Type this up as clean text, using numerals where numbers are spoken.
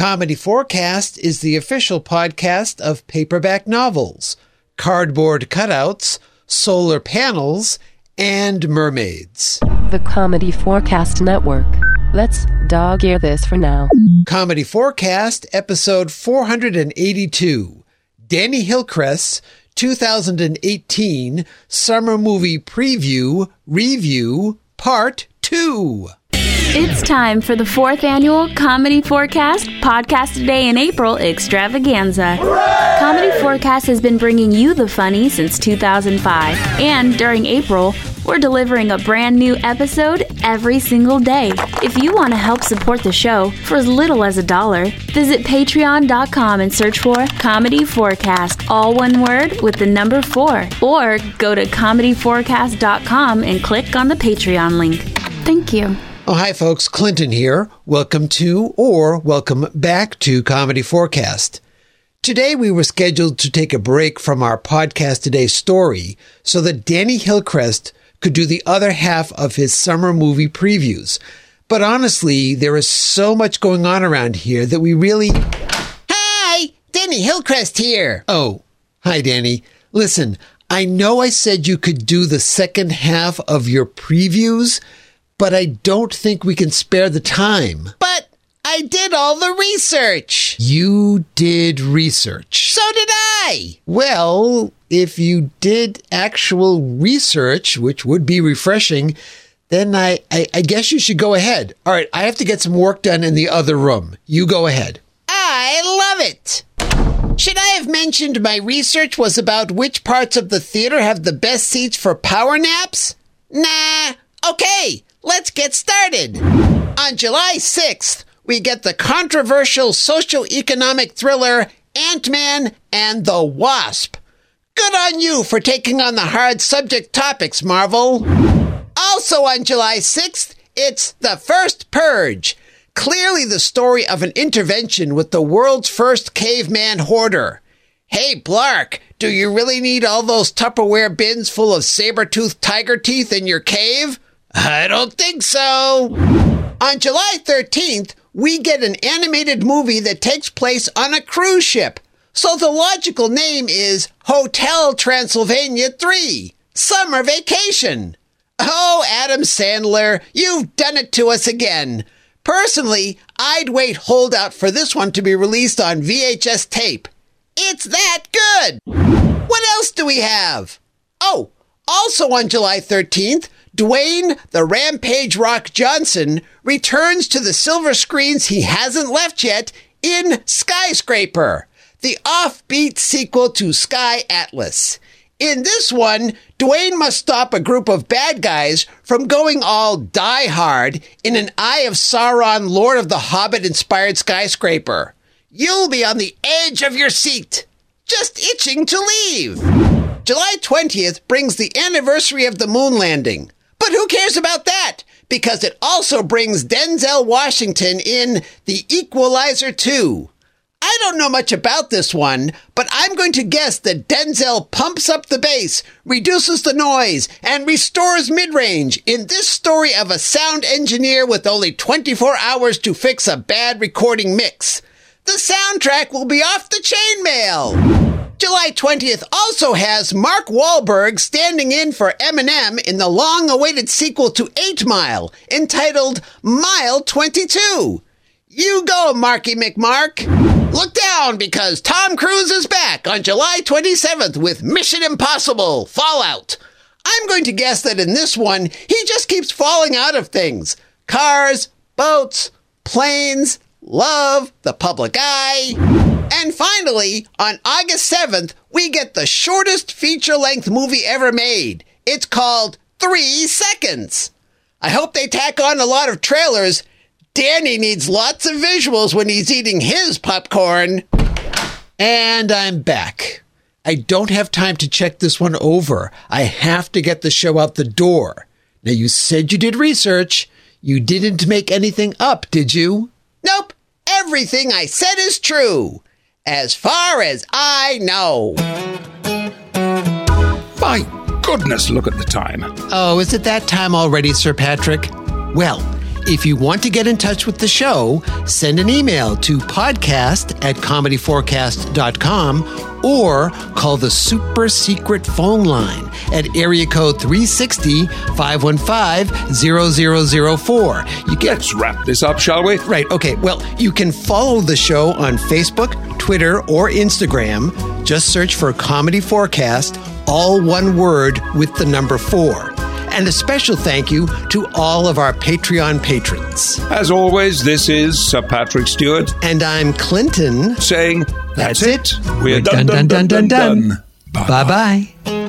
Comedy Forecast is the official podcast of paperback novels, cardboard cutouts, solar panels, and mermaids. The Comedy Forecast Network. Let's dog-ear this for now. Comedy Forecast, episode 482. Danny Hillcrest's 2018 Summer Movie Preview, Review, Part 2. It's time for the 4th annual Comedy Forecast Podcast a Day in April extravaganza. Hooray! Comedy Forecast has been bringing you the funny since 2005. And during April, we're delivering a brand new episode every single day. If you want to help support the show for as little as $1, visit patreon.com and search for Comedy Forecast, all one word with the number 4. Or go to comedyforecast.com and click on the Patreon link. Thank you. Oh, hi, folks. Clinton here. Welcome back to Comedy Forecast. Today, we were scheduled to take a break from our Podcast Today story so that Danny Hillcrest could do the other half of his summer movie previews. But honestly, there is so much going on around here that we really... Hi! Danny Hillcrest here! Oh, hi, Danny. Listen, I know I said you could do the second half of your previews, but I don't think we can spare the time. But I did all the research. You did research. So did I. Well, if you did actual research, which would be refreshing, then I guess you should go ahead. All right, I have to get some work done in the other room. You go ahead. I love it. Should I have mentioned my research was about which parts of the theater have the best seats for power naps? Nah. Okay. Let's get started. On July 6th, we get the controversial socio-economic thriller Ant-Man and the Wasp. Good on you for taking on the hard subject topics, Marvel. Also on July 6th, it's The First Purge. Clearly the story of an intervention with the world's first caveman hoarder. Hey, Blark, do you really need all those Tupperware bins full of saber-toothed tiger teeth in your cave? I don't think so. On July 13th, we get an animated movie that takes place on a cruise ship. So the logical name is Hotel Transylvania 3, Summer Vacation. Oh, Adam Sandler, you've done it to us again. Personally, I'd wait holdout for this one to be released on VHS tape. It's that good. What else do we have? Oh, also on July 13th, Dwayne the Rampage Rock Johnson returns to the silver screens he hasn't left yet in Skyscraper, the offbeat sequel to Sky Atlas. In this one, Dwayne must stop a group of bad guys from going all Die Hard in an Eye of Sauron Lord of the Hobbit-inspired skyscraper. You'll be on the edge of your seat, just itching to leave. July 20th brings the anniversary of the moon landing. But who cares about that? Because it also brings Denzel Washington in The Equalizer 2. I don't know much about this one, but I'm going to guess that Denzel pumps up the bass, reduces the noise, and restores mid-range in this story of a sound engineer with only 24 hours to fix a bad recording mix. The soundtrack will be off the chainmail. July 20th also has Mark Wahlberg standing in for Eminem in the long-awaited sequel to 8 Mile, entitled Mile 22. You go, Marky McMark. Look down, because Tom Cruise is back on July 27th with Mission Impossible Fallout. I'm going to guess that in this one, he just keeps falling out of things. Cars, boats, planes, love, the public eye. And finally, on August 7th, we get the shortest feature-length movie ever made. It's called 3 Seconds. I hope they tack on a lot of trailers. Danny needs lots of visuals when he's eating his popcorn. And I'm back. I don't have time to check this one over. I have to get the show out the door. Now, you said you did research. You didn't make anything up, did you? Nope. Everything I said is true. As far as I know. My goodness, look at the time. Oh, is it that time already, Sir Patrick? Well, If you want to get in touch with the show, send an email to podcast@comedyforecast.com or call the super secret phone line at area code 360-515-0004. Let's wrap this up, shall we? Right, okay. Well, you can follow the show on Facebook, Twitter, or Instagram. Just search for Comedy Forecast, all one word with the number 4. And a special thank you to all of our Patreon patrons. As always, this is Sir Patrick Stewart. And I'm Clinton. Saying, that's it. We're done. Bye-bye.